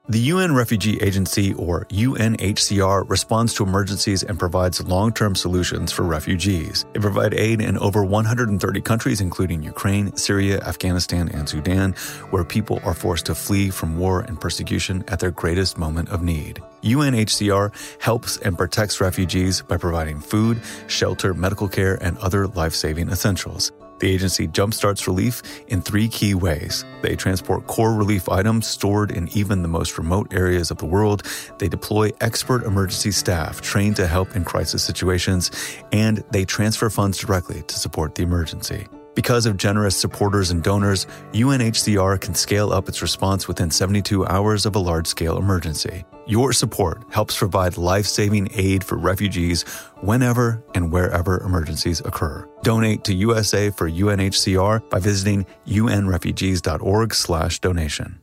The UN Refugee Agency, or UNHCR, responds to emergencies and provides long-term solutions for refugees. They provide aid in over 130 countries, including Ukraine, Syria, Afghanistan, and Sudan, where people are forced to flee from war and persecution at their greatest moment of need. UNHCR helps and protects refugees by providing food, shelter, medical care, and other life-saving essentials. The agency jumpstarts relief in 3 key ways. They transport core relief items stored in even the most remote areas of the world. They deploy expert emergency staff trained to help in crisis situations. And they transfer funds directly to support the emergency. Because of generous supporters and donors, UNHCR can scale up its response within 72 hours of a large-scale emergency. Your support helps provide life-saving aid for refugees whenever and wherever emergencies occur. Donate to USA for UNHCR by visiting unrefugees.org/donation.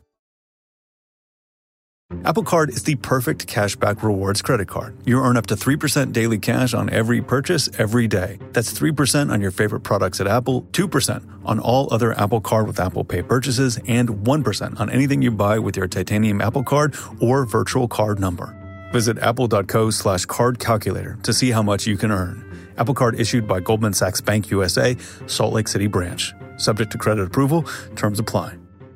Apple Card is the perfect cashback rewards credit card. You earn up to 3% daily cash on every purchase every day. That's 3% on your favorite products at Apple, 2% on all other Apple Card with Apple Pay purchases, and 1% on anything you buy with your titanium Apple Card or virtual card number. Visit apple.co/card calculator to see how much you can earn. Apple Card issued by Goldman Sachs Bank USA, Salt Lake City branch. Subject to credit approval. Terms apply.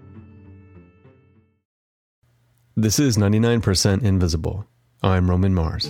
This is 99% Invisible. I'm Roman Mars.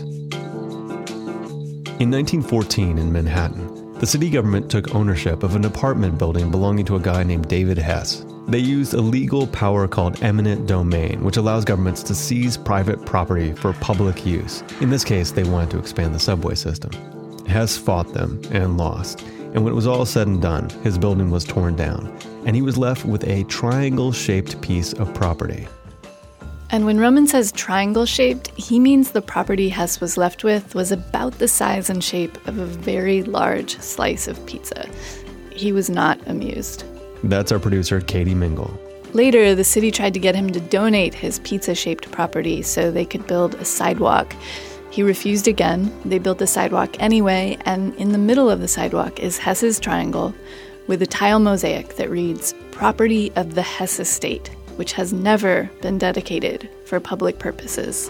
In 1914 in Manhattan, the city government took ownership of an apartment building belonging to a guy named David Hess. They used a legal power called eminent domain, which allows governments to seize private property for public use. In this case, they wanted to expand the subway system. Hess fought them and lost. And when it was all said and done, his building was torn down, and he was left with a triangle-shaped piece of property. And when Roman says triangle-shaped, he means the property Hess was left with was about the size and shape of a very large slice of pizza. He was not amused. That's our producer, Katie Mingle. Later, the city tried to get him to donate his pizza-shaped property so they could build a sidewalk. He refused again. They built the sidewalk anyway, and in the middle of the sidewalk is Hess's triangle with a tile mosaic that reads, "Property of the Hess Estate," which has never been dedicated for public purposes.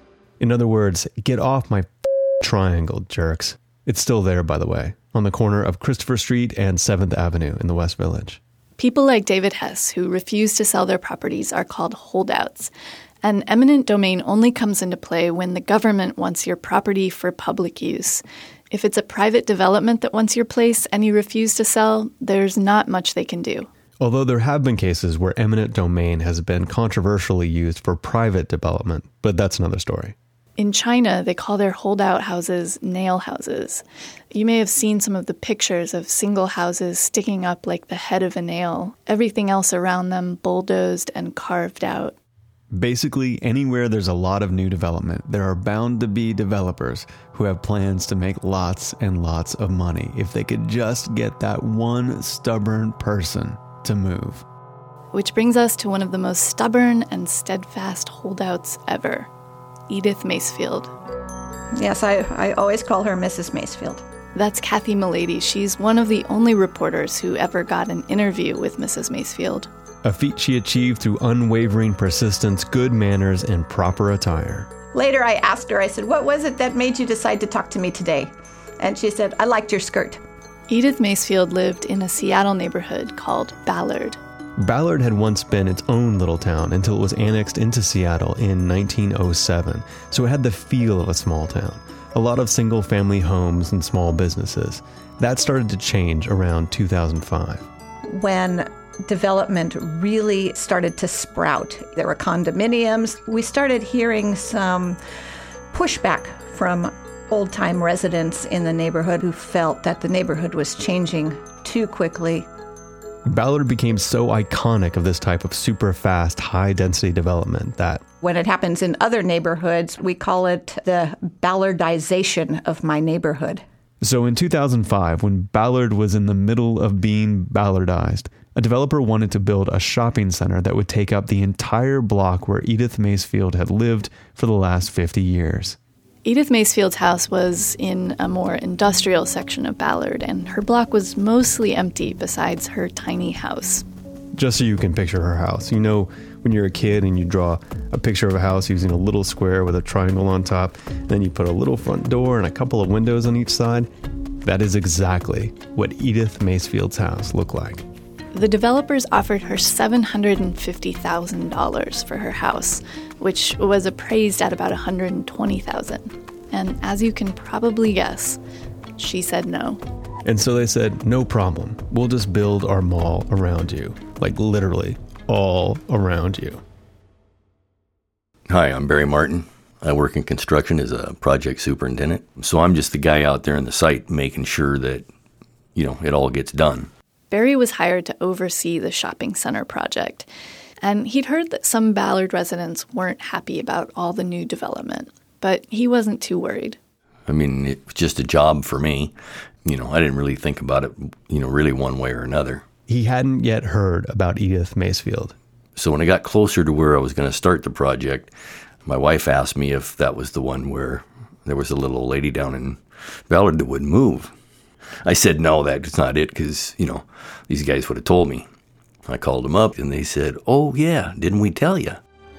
In other words, get off my triangle, jerks. It's still there, by the way, on the corner of Christopher Street and 7th Avenue in the West Village. People like David Hess, who refuse to sell their properties, are called holdouts. And eminent domain only comes into play when the government wants your property for public use. If it's a private development that wants your place and you refuse to sell, there's not much they can do. Although there have been cases where eminent domain has been controversially used for private development, but that's another story. In China, they call their holdout houses nail houses. You may have seen some of the pictures of single houses sticking up like the head of a nail, everything else around them bulldozed and carved out. Basically, anywhere there's a lot of new development, there are bound to be developers who have plans to make lots and lots of money if they could just get that one stubborn person to move. Which brings us to one of the most stubborn and steadfast holdouts ever, Edith Macefield. Yes, I always call her Mrs. Macefield. That's Kathy Milady. She's one of the only reporters who ever got an interview with Mrs. Macefield. A feat she achieved through unwavering persistence, good manners, and proper attire. Later I asked her, I said, "What was it that made you decide to talk to me today?" And she said, "I liked your skirt." Edith Macefield lived in a Seattle neighborhood called Ballard. Ballard had once been its own little town until it was annexed into Seattle in 1907, so it had the feel of a small town. A lot of single-family homes and small businesses. That started to change around 2005. When development really started to sprout, there were condominiums. We started hearing some pushback from old-time residents in the neighborhood who felt that the neighborhood was changing too quickly. Ballard became so iconic of this type of super fast, high-density development that when it happens in other neighborhoods, we call it the Ballardization of my neighborhood. So in 2005, when Ballard was in the middle of being Ballardized, a developer wanted to build a shopping center that would take up the entire block where Edith Macefield had lived for the last 50 years. Edith Macefield's house was in a more industrial section of Ballard, and her block was mostly empty besides her tiny house. Just so you can picture her house, you know when you're a kid and you draw a picture of a house using a little square with a triangle on top, then you put a little front door and a couple of windows on each side. That is exactly what Edith Macefield's house looked like. The developers offered her $750,000 for her house, which was appraised at about $120,000. And as you can probably guess, she said no. And so they said, no problem. We'll just build our mall around you. Like literally all around you. Hi, I'm Barry Martin. I work in construction as a project superintendent. So I'm just the guy out there on the site making sure that, it all gets done. Barry was hired to oversee the shopping center project. And he'd heard that some Ballard residents weren't happy about all the new development. But he wasn't too worried. I mean, it was just a job for me. I didn't really think about it, really one way or another. He hadn't yet heard about Edith Macefield. So when I got closer to where I was going to start the project, my wife asked me if that was the one where there was a little old lady down in Ballard that wouldn't move. I said, no, that's not it, because, these guys would have told me. I called them up, and they said, oh, yeah, didn't we tell you?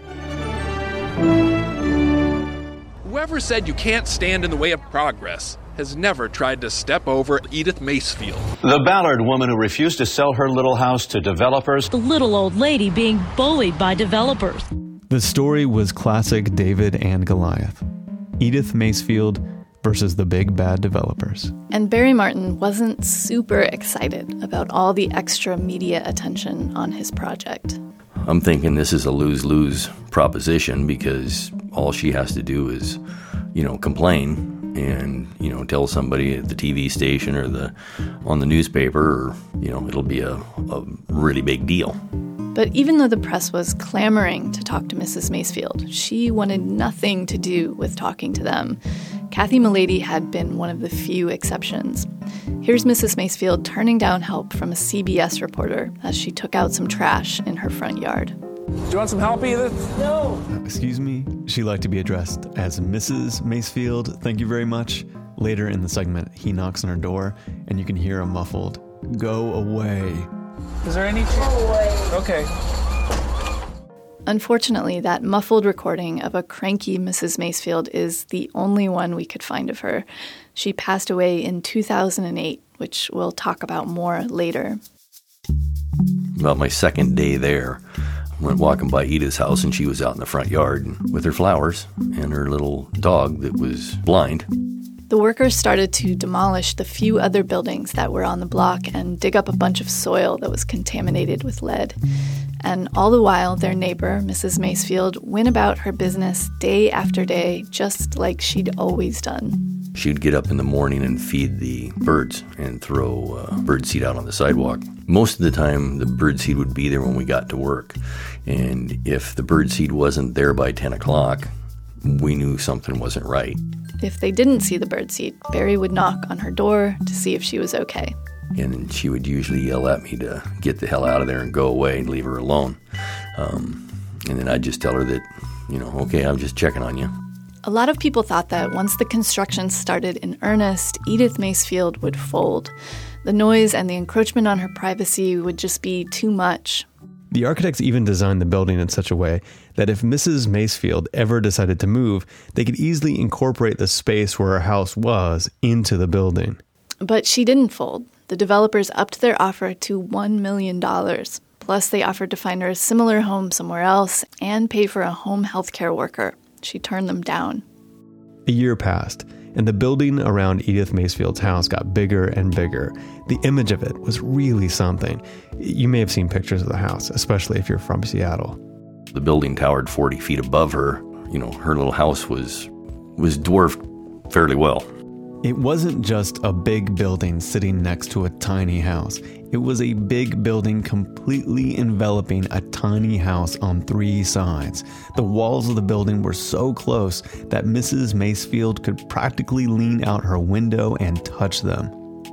Whoever said you can't stand in the way of progress has never tried to step over Edith Macefield. The Ballard woman who refused to sell her little house to developers. The little old lady being bullied by developers. The story was classic David and Goliath. Edith Macefield versus the big bad developers. And Barry Martin wasn't super excited about all the extra media attention on his project. I'm thinking this is a lose-lose proposition because all she has to do is, complain and, tell somebody at the TV station or on the newspaper, or, it'll be a really big deal. But even though the press was clamoring to talk to Mrs. Macefield, she wanted nothing to do with talking to them. Kathy Mulady had been one of the few exceptions. Here's Mrs. Macefield turning down help from a CBS reporter as she took out some trash in her front yard. Do you want some help, Edith? No. Excuse me? She'd like to be addressed as Mrs. Macefield. Thank you very much. Later in the segment, he knocks on her door, and you can hear a muffled, "Go away." Is there any chance? Go away. Okay. Unfortunately, that muffled recording of a cranky Mrs. Macefield is the only one we could find of her. She passed away in 2008, which we'll talk about more later. About my second day there, I went walking by Edith's house, and she was out in the front yard with her flowers and her little dog that was blind. The workers started to demolish the few other buildings that were on the block and dig up a bunch of soil that was contaminated with lead. And all the while, their neighbor, Mrs. Macefield, went about her business day after day, just like she'd always done. She'd get up in the morning and feed the birds and throw birdseed out on the sidewalk. Most of the time, the birdseed would be there when we got to work. And if the birdseed wasn't there by 10 o'clock, we knew something wasn't right. If they didn't see the birdseed, Barry would knock on her door to see if she was okay. And she would usually yell at me to get the hell out of there and go away and leave her alone. And then I'd just tell her that, okay, I'm just checking on you. A lot of people thought that once the construction started in earnest, Edith Macefield would fold. The noise and the encroachment on her privacy would just be too much. The architects even designed the building in such a way that if Mrs. Macefield ever decided to move, they could easily incorporate the space where her house was into the building. But she didn't fold. The developers upped their offer to $1 million. Plus, they offered to find her a similar home somewhere else and pay for a home health care worker. She turned them down. A year passed, and the building around Edith Macefield's house got bigger and bigger. The image of it was really something. You may have seen pictures of the house, especially if you're from Seattle. The building towered 40 feet above her. Her little house was dwarfed fairly well. It wasn't just a big building sitting next to a tiny house. It was a big building completely enveloping a tiny house on 3 sides. The walls of the building were so close that Mrs. Macefield could practically lean out her window and touch them.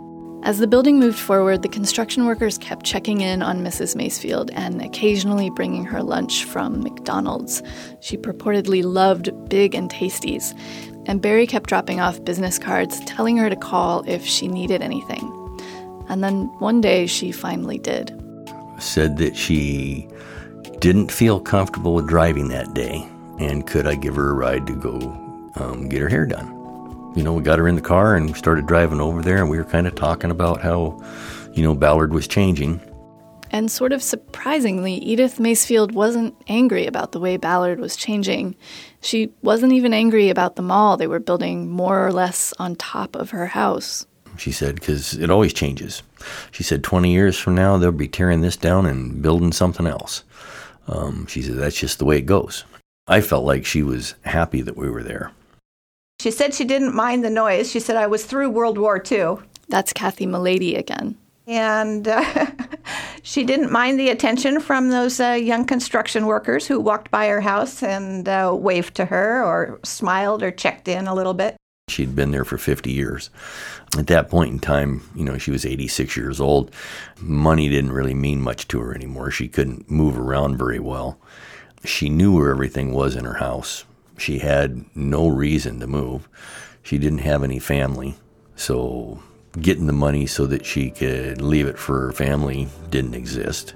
As the building moved forward, the construction workers kept checking in on Mrs. Macefield and occasionally bringing her lunch from McDonald's. She purportedly loved Big and Tasties. And Barry kept dropping off business cards, telling her to call if she needed anything. And then one day she finally did. Said that she, didn't feel comfortable with driving that day, and could I give her a ride to go get her hair done? We got her in the car and started driving over there, and we were kind of talking about how, Ballard was changing. And sort of surprisingly, Edith Macefield wasn't angry about the way Ballard was changing. She wasn't even angry about the mall they were building more or less on top of her house. She said, because it always changes. She said 20 years from now, they'll be tearing this down and building something else. She said, that's just the way it goes. I felt like she was happy that we were there. She said she didn't mind the noise. She said, I was through World War II. That's Kathy Milady again. And she didn't mind the attention from those young construction workers who walked by her house and waved to her or smiled or checked in a little bit. She'd been there for 50 years. At that point in time, she was 86 years old. Money didn't really mean much to her anymore. She couldn't move around very well. She knew where everything was in her house. She had no reason to move. She didn't have any family. So getting the money so that she could leave it for her family didn't exist.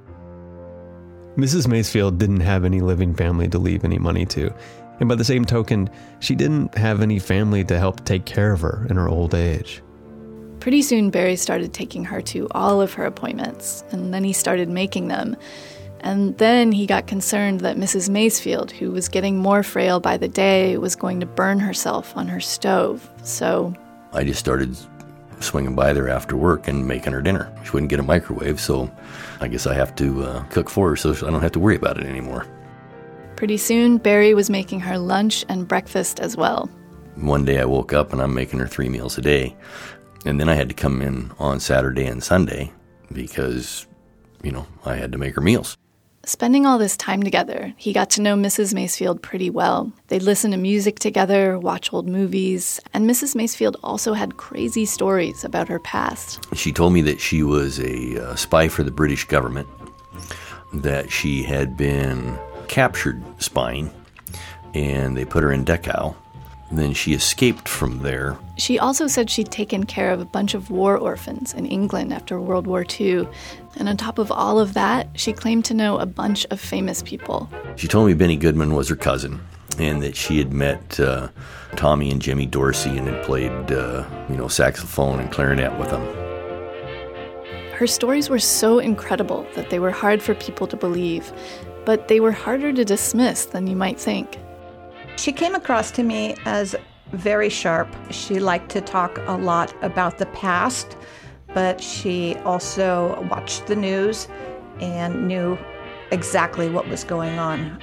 Mrs. Macefield didn't have any living family to leave any money to. And by the same token, she didn't have any family to help take care of her in her old age. Pretty soon, Barry started taking her to all of her appointments, and then he started making them. And then he got concerned that Mrs. Macefield, who was getting more frail by the day, was going to burn herself on her stove. So I just started swinging by there after work and making her dinner. She wouldn't get a microwave, so I guess I have to cook for her so I don't have to worry about it anymore. Pretty soon, Barry was making her lunch and breakfast as well. One day I woke up and I'm making her 3 meals a day. And then I had to come in on Saturday and Sunday because, I had to make her meals. Spending all this time together, he got to know Mrs. Macefield pretty well. They'd listen to music together, watch old movies, and Mrs. Macefield also had crazy stories about her past. She told me that she was a spy for the British government, that she had been captured spying, and they put her in Dachau. Then she escaped from there. She also said she'd taken care of a bunch of war orphans in England after World War II. And on top of all of that, she claimed to know a bunch of famous people. She told me Benny Goodman was her cousin, and that she had met Tommy and Jimmy Dorsey and had played, saxophone and clarinet with them. Her stories were so incredible that they were hard for people to believe, but they were harder to dismiss than you might think. She came across to me as very sharp. She liked to talk a lot about the past, but she also watched the news and knew exactly what was going on.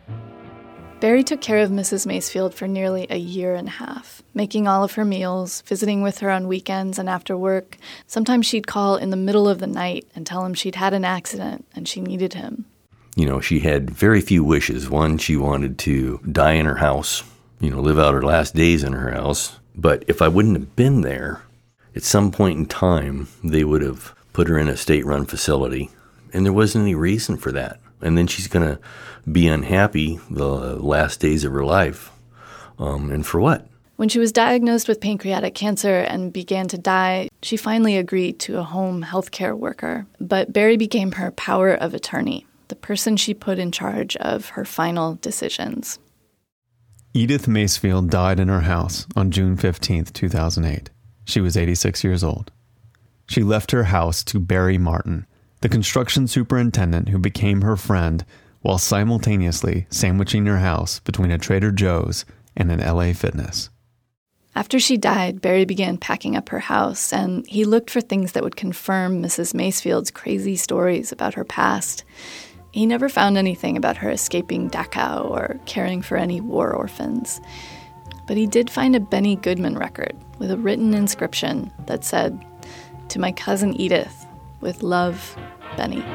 Barry took care of Mrs. Macefield for nearly a year and a half, making all of her meals, visiting with her on weekends and after work. Sometimes she'd call in the middle of the night and tell him she'd had an accident and she needed him. She had very few wishes. One, she wanted to die in her house, live out her last days in her house. But if I wouldn't have been there, at some point in time, they would have put her in a state-run facility. And there wasn't any reason for that. And then she's going to be unhappy the last days of her life. And for what? When she was diagnosed with pancreatic cancer and began to die, she finally agreed to a home healthcare worker. But Barry became her power of attorney, the person she put in charge of her final decisions. Edith Macefield died in her house on June 15th, 2008. She was 86 years old. She left her house to Barry Martin, the construction superintendent who became her friend while simultaneously sandwiching her house between a Trader Joe's and an LA Fitness. After she died, Barry began packing up her house, and he looked for things that would confirm Mrs. Macefield's crazy stories about her past. He never found anything about her escaping Dachau or caring for any war orphans. But he did find a Benny Goodman record with a written inscription that said, "To my cousin Edith, with love, Benny."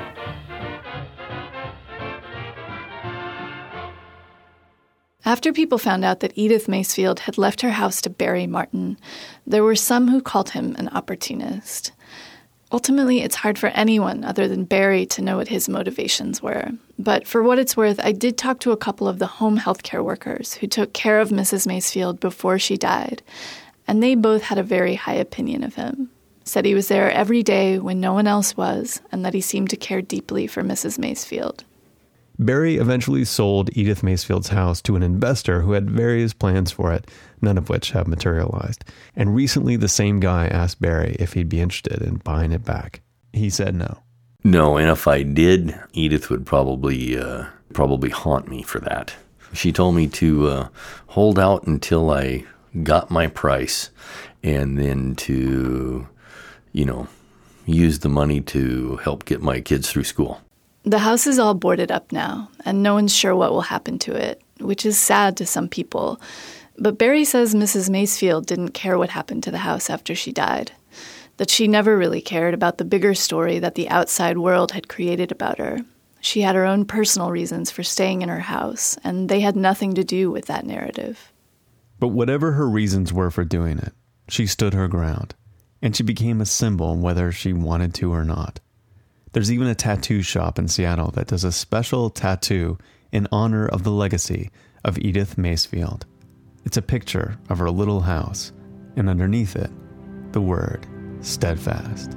After people found out that Edith Macefield had left her house to Barry Martin, there were some who called him an opportunist. Ultimately, it's hard for anyone other than Barry to know what his motivations were. But for what it's worth, I did talk to a couple of the home healthcare workers who took care of Mrs. Macefield before she died, and they both had a very high opinion of him. Said he was there every day when no one else was, and that he seemed to care deeply for Mrs. Macefield. Barry eventually sold Edith Macefield's house to an investor who had various plans for it, none of which have materialized. And recently the same guy asked Barry if he'd be interested in buying it back. He said no. No, and if I did, Edith would probably haunt me for that. She told me to hold out until I got my price and then to, use the money to help get my kids through school. The house is all boarded up now, and no one's sure what will happen to it, which is sad to some people. But Barry says Mrs. Macefield didn't care what happened to the house after she died, that she never really cared about the bigger story that the outside world had created about her. She had her own personal reasons for staying in her house, and they had nothing to do with that narrative. But whatever her reasons were for doing it, she stood her ground, and she became a symbol whether she wanted to or not. There's even a tattoo shop in Seattle that does a special tattoo in honor of the legacy of Edith Macefield. It's a picture of her little house, and underneath it, the word steadfast.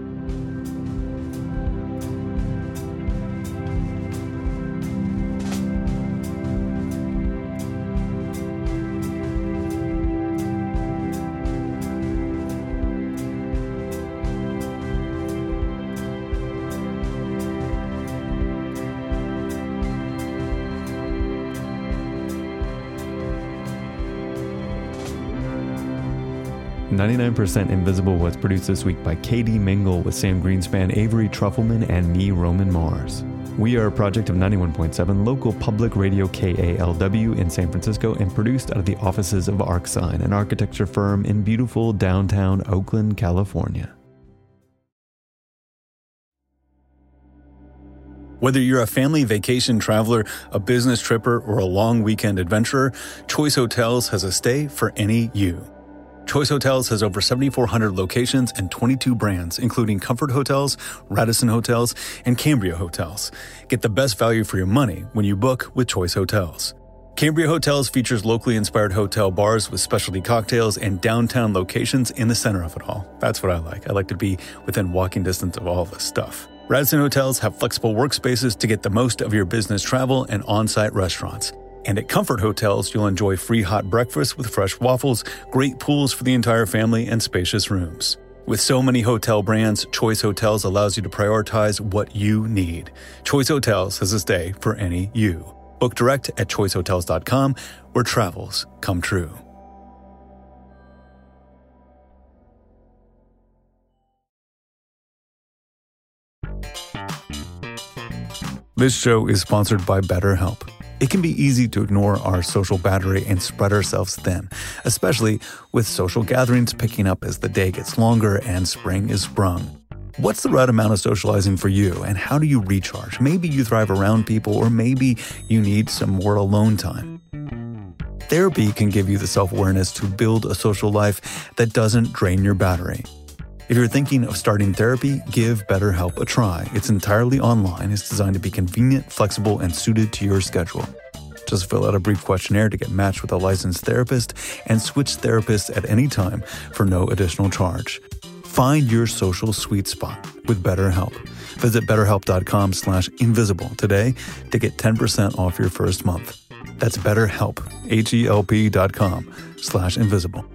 "99% Invisible" was produced this week by Katie Mingle with Sam Greenspan, Avery Trufelman, and me, Roman Mars. We are a project of 91.7 local public radio KALW in San Francisco and produced out of the offices of ArcSign, an architecture firm in beautiful downtown Oakland, California. Whether you're a family vacation traveler, a business tripper, or a long weekend adventurer, Choice Hotels has a stay for any you. Choice Hotels has over 7,400 locations and 22 brands, including Comfort Hotels, Radisson Hotels, and Cambria Hotels. Get the best value for your money when you book with Choice Hotels. Cambria Hotels features locally inspired hotel bars with specialty cocktails and downtown locations in the center of it all. That's what I like. I like to be within walking distance of all this stuff. Radisson Hotels have flexible workspaces to get the most of your business travel and on-site restaurants. And at Comfort Hotels, you'll enjoy free hot breakfast with fresh waffles, great pools for the entire family, and spacious rooms. With so many hotel brands, Choice Hotels allows you to prioritize what you need. Choice Hotels has a stay for any you. Book direct at choicehotels.com, where travels come true. This show is sponsored by BetterHelp. It can be easy to ignore our social battery and spread ourselves thin, especially with social gatherings picking up as the day gets longer and spring is sprung. What's the right amount of socializing for you, and how do you recharge? Maybe you thrive around people, or maybe you need some more alone time. Therapy can give you the self-awareness to build a social life that doesn't drain your battery. If you're thinking of starting therapy, give BetterHelp a try. It's entirely online. It's designed to be convenient, flexible, and suited to your schedule. Just fill out a brief questionnaire to get matched with a licensed therapist and switch therapists at any time for no additional charge. Find your social sweet spot with BetterHelp. Visit BetterHelp.com/invisible today to get 10% off your first month. That's BetterHelp, HELP.com/invisible.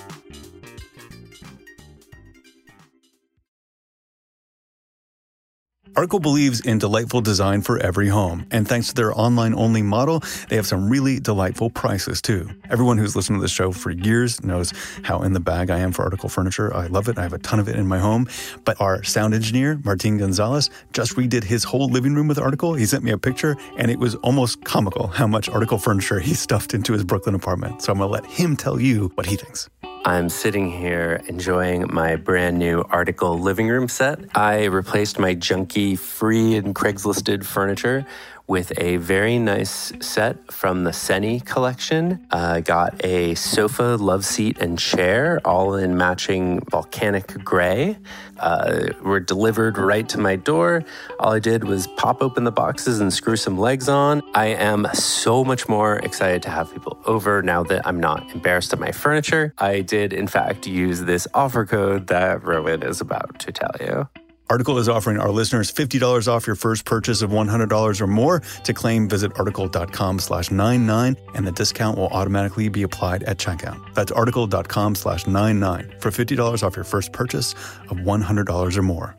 Arco believes in delightful design for every home, and thanks to their online-only model, they have some really delightful prices, too. Everyone who's listened to this show for years knows how in the bag I am for Arco furniture. I love it. I have a ton of it in my home. But our sound engineer, Martin Gonzalez, just redid his whole living room with Arco. He sent me a picture, and it was almost comical how much Arco furniture he stuffed into his Brooklyn apartment. So I'm going to let him tell you what he thinks. I'm sitting here enjoying my brand new Article living room set. I replaced my junky free and Craigslisted furniture with a very nice set from the Seni collection. Got a sofa, love seat, and chair, all in matching volcanic gray. Were delivered right to my door. All I did was pop open the boxes and screw some legs on. I am so much more excited to have people over now that I'm not embarrassed of my furniture. I did, in fact, use this offer code that Rowan is about to tell you. Article is offering our listeners $50 off your first purchase of $100 or more. To claim, visit article.com/99, and the discount will automatically be applied at checkout. That's article.com/99 for $50 off your first purchase of $100 or more.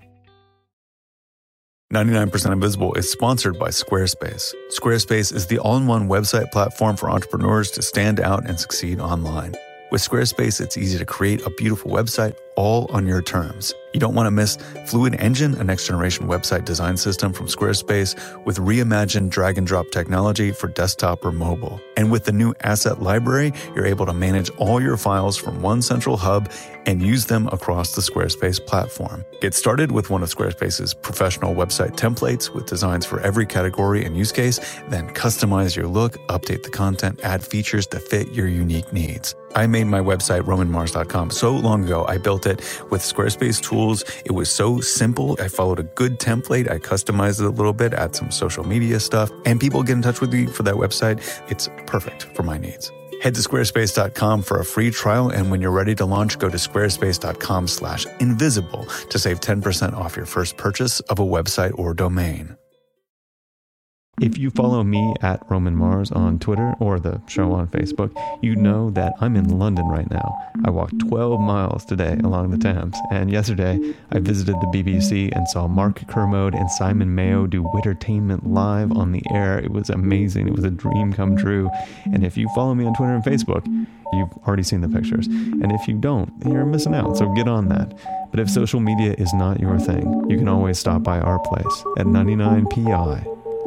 99% Invisible is sponsored by Squarespace. Squarespace is the all-in-one website platform for entrepreneurs to stand out and succeed online. With Squarespace, it's easy to create a beautiful website all on your terms. You don't want to miss Fluid Engine, a next-generation website design system from Squarespace with reimagined drag-and-drop technology for desktop or mobile. And with the new Asset Library, you're able to manage all your files from one central hub and use them across the Squarespace platform. Get started with one of Squarespace's professional website templates with designs for every category and use case, then customize your look, update the content, add features to fit your unique needs. I made my website, RomanMars.com, so long ago. I built it with Squarespace tools. It was so simple. I followed a good template. I customized it a little bit, add some social media stuff, and people get in touch with me for that website. It's perfect for my needs. Head to squarespace.com for a free trial, and when you're ready to launch, go to squarespace.com/invisible to save 10% off your first purchase of a website or domain. If you follow me at Roman Mars on Twitter or the show on Facebook, you know that I'm in London right now. I walked 12 miles today along the Thames, and yesterday I visited the BBC and saw Mark Kermode and Simon Mayo do Wittertainment live on the air. It was amazing. It was a dream come true. And if you follow me on Twitter and Facebook, you've already seen the pictures. And if you don't, you're missing out, so get on that. But if social media is not your thing, you can always stop by our place at 99pi.org.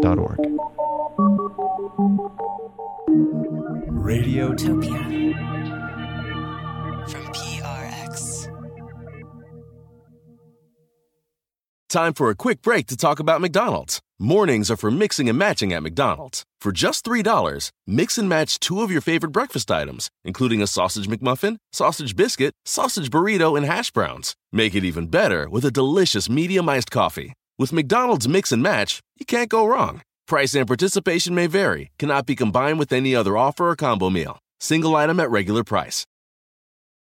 Radiotopia from PRX. Time for a quick break to talk about McDonald's. Mornings are for mixing and matching at McDonald's. For just $3, mix and match 2 of your favorite breakfast items, including a sausage McMuffin, sausage biscuit, sausage burrito, and hash browns. Make it even better with a delicious medium iced coffee. With McDonald's Mix and Match, you can't go wrong. Price and participation may vary, cannot be combined with any other offer or combo meal. Single item at regular price.